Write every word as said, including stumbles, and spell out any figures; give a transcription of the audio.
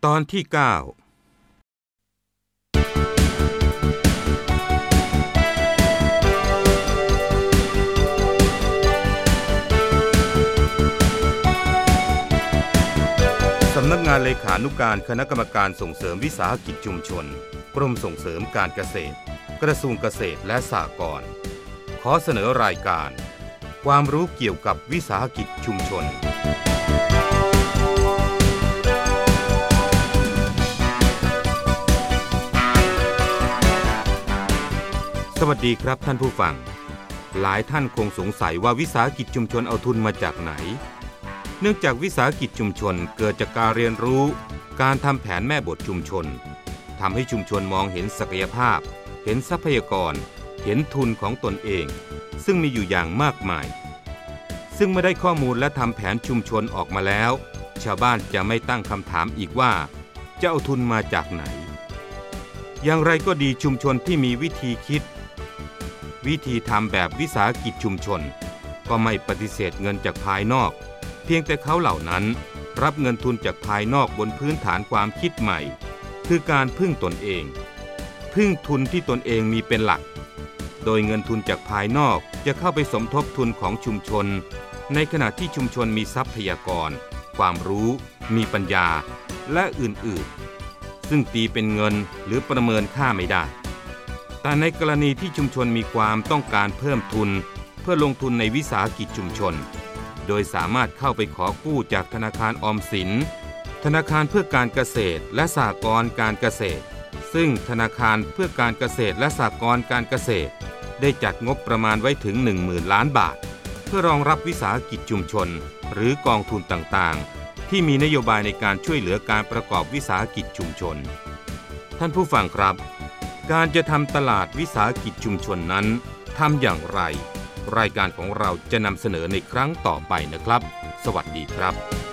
ตอนที่เก้าสำนักงานเลขานุการคณะกรรมการส่งเสริมวิสาหกิจชุมชนกรมส่งเสริมการเกษตรกระทรวงเกษตรและสหกรณ์ขอเสนอรายการความรู้เกี่ยวกับวิสาหกิจชุมชนสวัสดีครับท่านผู้ฟังหลายท่านคงสงสัยว่าวิสาหกิจชุมชนเอาทุนมาจากไหนเนื่องจากวิสาหกิจชุมชนเกิดจากการเรียนรู้การทำแผนแม่บทชุมชนทำให้ชุมชนมองเห็นศักยภาพเห็นทรัพยากรเห็นทุนของตนเองซึ่งมีอยู่อย่างมากมายซึ่งเมื่อได้ข้อมูลและทำแผนชุมชนออกมาแล้วชาวบ้านจะไม่ตั้งคำถามอีกว่าจะเอาทุนมาจากไหนอย่างไรก็ดีชุมชนที่มีวิธีคิดวิธีทำแบบวิสาหกิจชุมชนก็ไม่ปฏิเสธเงินจากภายนอกเพียงแต่เขาเหล่านั้นรับเงินทุนจากภายนอกบนพื้นฐานความคิดใหม่คือการพึ่งตนเองพึ่งทุนที่ตนเองมีเป็นหลักโดยเงินทุนจากภายนอกจะเข้าไปสมทบทุนของชุมชนในขณะที่ชุมชนมีทรัพยากรความรู้มีปัญญาและอื่นๆซึ่งตีเป็นเงินหรือประเมินค่าไม่ได้แต่ในกรณีที่ชุมชนมีความต้องการเพิ่มทุนเพื่อลงทุนในวิสาหกิจชุมชนโดยสามารถเข้าไปขอกู้จากธนาคารออมสินธนาคารเพื่อการเกษตรและสหกรณ์การเกษตรซึ่งธนาคารเพื่อการเกษตรและสหกรณ์การเกษตรได้จัดงบประมาณไว้ถึง หนึ่งหมื่น ล้านบาทเพื่อรองรับวิสาหกิจชุมชนหรือกองทุนต่างๆที่มีนโยบายในการช่วยเหลือการประกอบวิสาหกิจชุมชนท่านผู้ฟังครับการจะทำตลาดวิสาหกิจชุมชนนั้นทำอย่างไรรายการของเราจะนำเสนอในครั้งต่อไปนะครับสวัสดีครับ